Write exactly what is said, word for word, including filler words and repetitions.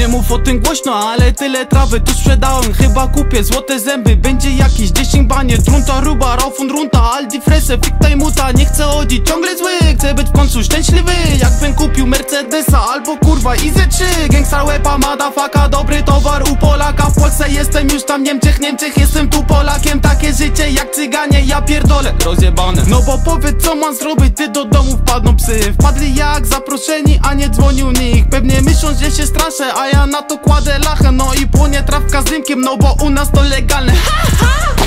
Nie mów o tym głośno, ale tyle trawy tu sprzedałem. Chyba kupię złote zęby, będzie jakiś dziesięć banier. Trunta, ruba, raufund, runta, aldi, frese, fiktaj muta. Nie chcę chodzić ciągle zły, chcę być w końcu szczęśliwy. Jakbym kupił Mercedesa albo kurwa I Z trzy. Gangsta łepa, madafaka, dobry towar u Polaka. W Polsce jestem już tam, Niemczech, Niemczech, jestem tu Polakiem. Takie życie jak cyganie, ja pierdolę, rozjebane. No bo powiedz co mam zrobić, ty do domu wpadną psy. Wpadli jak zaproszeni, a nie dzwonił nikt. Pewnie myślą, że się straszę, a ja na to kładę lachę. No i płonie trawka z dymkiem, no bo u nas to legalne. Ha, ha!